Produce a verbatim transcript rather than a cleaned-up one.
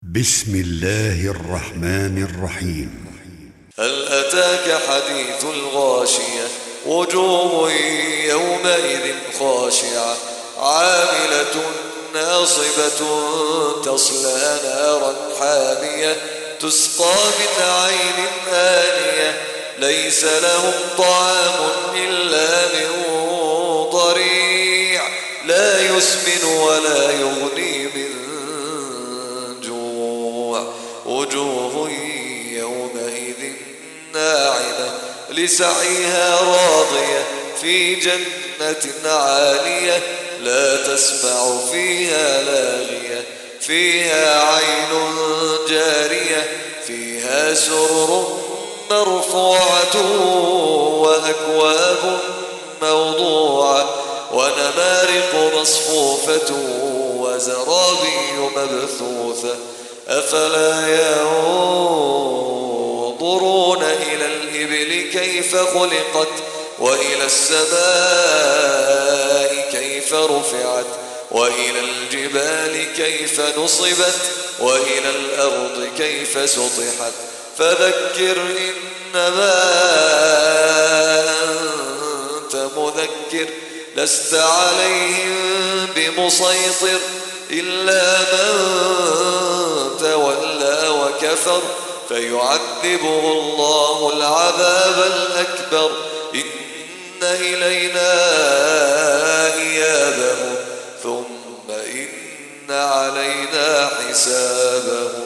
بسم الله الرحمن الرحيم. هل أتاك حديث الغاشية وجوه يومئذ خاشعة عاملة ناصبة تصلى نارا حامية تسقى من عين آنية ليس لهم طعام إلا من ضريع لا يسمن ولا يغني من جوع وجوه يومئذ ناعمة لسعيها راضية في جنة عالية لا تسمع فيها لاغية فيها عين جارية فيها سرر مرفوعة وأكواب موضوعة ونمارق مصفوفة وزرابي مبثوثة أفلا ينظرون إلى الإبل كيف خلقت وإلى السماء كيف رفعت وإلى الجبال كيف نصبت وإلى الأرض كيف سطحت فذكر إنما أنت مذكر لست عليهم بمسيطر إلا من تولى وكفر فيعذبه الله العذاب الأكبر إن إلينا إيابهم ثم إن علينا حسابهم.